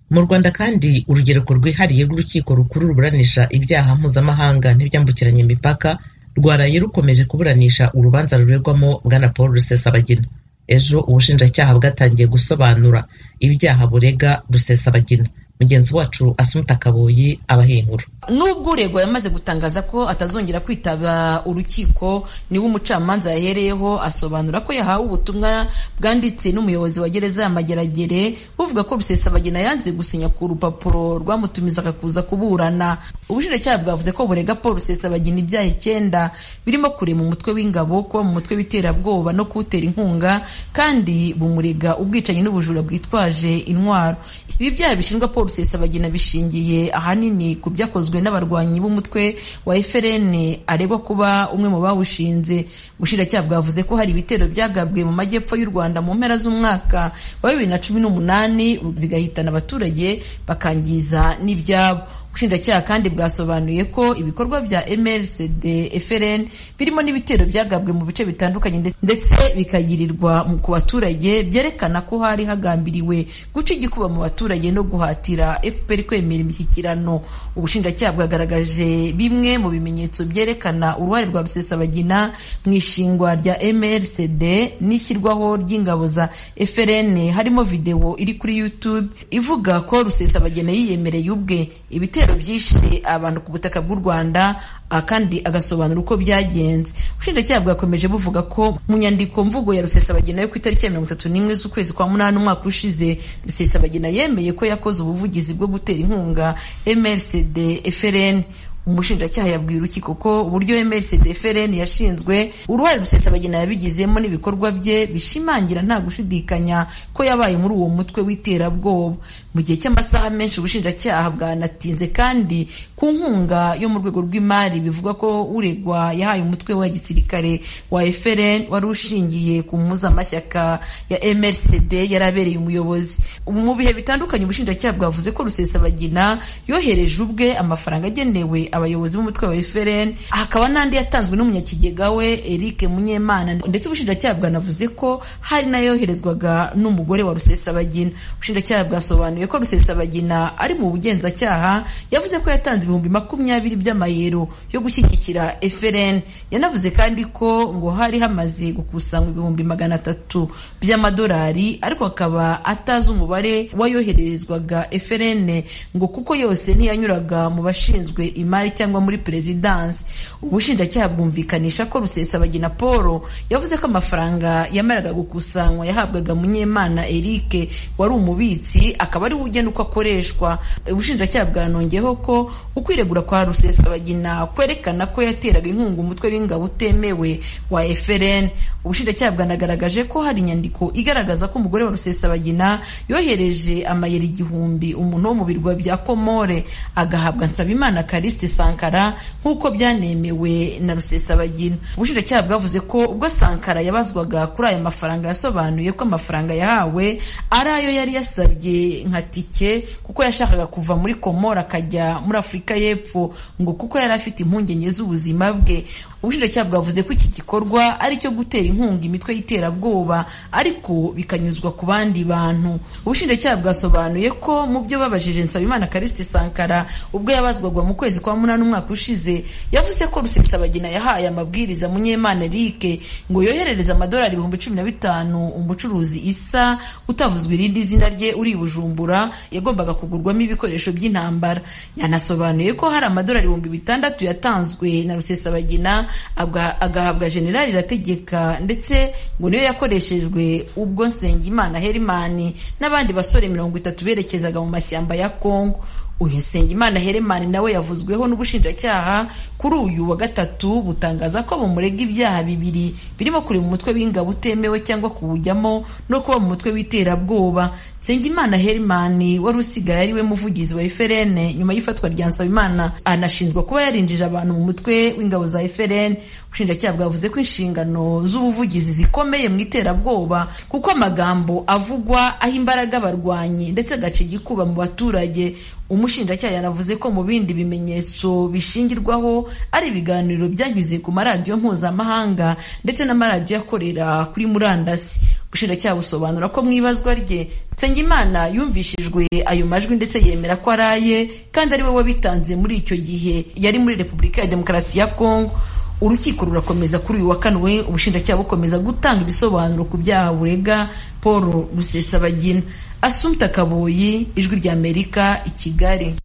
Mu Rwanda kandi urugereko rwihariye rw'urukiko rukuru ruburanisha ibyaha mpuzamahanga n'ibyambukiranya imipaka rwaraye rukomeje kuburanisha urubanza ruregwamo Bwana Paul Rusesabagina. Ejo ubushinjacyaha bwatangiye gusobanura ibyaha burega Rusesabagina. Mugenzi wacu Asumta Kaboyi abahenkuru. Nubwo uregwa yamaze gutangaza ko atazongera kwitaba urukiko, niwe umucamanza yahereyeho asobanura ko yahawe ubutumwa bwanditse n'umuyobozi wa gereza ya Mageragere buvuga ko Rusesabagina yanze gusinya ku rupapuro rwamutumizaga kuza kuburana. Ubushinjacyaha bwavuze ko burega Paul Rusesabagina ibyaha 9 birimo kurema umutwe w'ingabo, kuba mu mutwe w'iterabwoba no kuwutera inkunga, kandi bumurega ubwicanyi n'ubujura bwitwaje intwaro. Ibi byaha bishinjwa Paul Rusesabagina bishingiye ahanini ku byakozwe n'abarwanyi b'umutwe wa FRN aregwa kuba umwe mu bawushinze. Ubushinjacyaha bwavuze ko hari ibitero byagabwe mu majyepfo y'u Rwanda mu mpera z'umwaka wa 2018 bigahitana abaturage bakangiza n'ibyabo. Ubushinjacyaha kandi bwasobanuye ko ibikorwa bya MRCD FRN birimo n'ibitero byagabwe mu bice bitandukanye ndetse bikagirirwa ku baturage, byerekana ko hari hagambiriwe guca igikuba mu baturage no guhatira FPR kwemera imishyikirano. Ubushinjacyaha bwagaragaje bimwe mu bimenyetso byerekana uruhare rwa Rusesabagina mu ishingwa rya MRCD n'ishyirwaho ry'ingabo za FRN, harimo video iri kuri YouTube ivuga ko Rusesabagina yiyemereye ubwe ibitero byishe abantu ku butaka bw'u Rwanda, kandi agasobanura uko byagenze. Ubushinjacyaha bwakomeje buvuga ko mu nyandiko mvugo ya Rusesabagina yo ku itariki ya 31 z'ukwezi kwa 8 umwaka ushize, Rusesabagina yemeye ko yakoze ubuvugizi bwo gutera inkunga MRCD FRN. Umushinjacyaha yabwiye urukiko ko uburyo MRCD FRN yashinzwe, uruhare Rusesabagina yabigizemo n'ibikorwa bye bishimangira nta gushidikanya ko yabaye muri uwo mutwe w'iterabwoba. Mu gihe cy'amasaha menshi ubushinjacyaha bwanatinze kandi ku nkunga yo mu rwego rw'imari, bivuga ko uregwa yahaye umutwe wa gisirikare wa FRN wari ushingiye ku muzamashyaka ya MRCD yarabereye umuyobozi. Mu bihe bitandukanye ubushinjacyaha bwavuze ko Rusesabagina yohereje ubwe amafaranga agenewe abayobozi b'umutwe wa FRN, hakaba n'andi yatanzwe n'umunyakigega we Eric Munyemana, ndetse ubushinjacyaha bwanavuze ko hari nayoherezwaga n'umugore wa Rusesabagina. Ubushinjacyaha bwasobanuye ko Rusesabagina ari mu bugenzacyaha yavuze ko yatanze 20 by'amayero yo gushyigikira FRN. Yanavuze kandi ko ngo hari hamaze gukusanywa 300 by'amadolari, ariko akaba atazi umubare wayoherezwaga FRN ngo kuko yose ntiyanyuraga mu bashinzwe imari cyangwa muri presidence. Ubushinjacyaha bwumvikanisha ko Rusesabagina Paul yavuze ko amafaranga yamaraga gukusanywa yahabwaga Munyemana Eric wari umubitsi, akaba ari ugena uko akoreshwa. Ubushinjacyaha bwanongeyeho ko ukwiregura kwa Rusesabagina kwerekana ko yateraga inkunga umutwe w'ingabo utemewe wa FRN. Ubushinjacyaha bwanagaragaje ko hari inyandiko igaragaza ko umugore wa Rusesabagina yohereje amayeri 1000 umuntu wo mu birwa bya Komore agahabwa Nsabimana Kariste Sankara nk'uko byanemewe na Rusesabagina. Ubushinjacyaha bwavuze ko ubwo Sankara yabazwaga kuri aya mafaranga yasobanuye ko amafaranga yahawe ari ayo yari yasabye nka tike kuko yashakaga kuva muri Komora akajya muri Afurika y'Epfo, ngo kuko yari afite impungenge z'ubuzima bwe. Ubushinjacyaha bwavuze ko iki gikorwa ari cyo gutera inkunga imitwe y'iterabwoba ariko bikanyuzwa ku bandi bantu. Ubushinjacyaha bwasobanuye ko mu byo babajije Nsabimana Kariste Sankara ubwo yabazwaga mu kwezi kwa 8 umwaka ushize, yavuze ko Rusesabagina yahaye amabwiriza Munyemana Eric ngo yoherereza amadolari 15,000 umucuruzi Isa utavuzwe irindi zina rye uri Bujumbura yagombaga kugurwamo ibikoresho by'intambara. Yanasobanuye ko hari amadolari 6,000 yatanzwe na Rusesabagina agahabwa General Irategeka, ndetse ngo niyo yakoreshejwe ubwo Nsengimana Herman n'abandi basore 30 berekezaga mu mashyamba ya Kongo. Uyu Nsengimana Herman nawe yavuzweho n'ubushinjacyaha kuri uyu wa gatatu butangaza ko bumurega ibyaha 2 birimo kuri mu mutwe w'ingabo utemewe cyangwa kuwujyamo no kuba mu mutwe w'iterabwoba. Nsengimana Herman wari usigaye ari we muvugizi wa FRN nyuma y'ifatwa rya Nsabimana, anashinjwa kuba yarinjije abantu mu mutwe w'ingabo za FRN. Ubushinjacyaha bwavuze ko inshingano z'ubuvugizi zikomeye mu iterabwoba kuko amagambo avugwa aho imbaraga abarwanyi ndetse agace igikuba mu baturage. Umushinjacyaha yanavuze ko mu bindi bimenyetso bishingirwaho ari ibiganiro byanyuze ku maradiyo mpuzamahanga ndetse n'amaradiyo akorera kuri murandasi. ubushinjacyaha busobanura ko mu ibazwa rye Nsengimana yumvishijwe ayo majwi ndetse yemera ko araye kandi ari we wabitanze muri icyo gihe yari muri Repubulika ya Demokarasi ya Kongo. Urukiko rurakomeza kuri uyu wa kane ubushinjacyaha bukomeza gutanga ibisobanuro ku byaha burega Paul Rusesabagina. Assumpta Kaboyi, Ijwi ry'Amerika, i Kigali.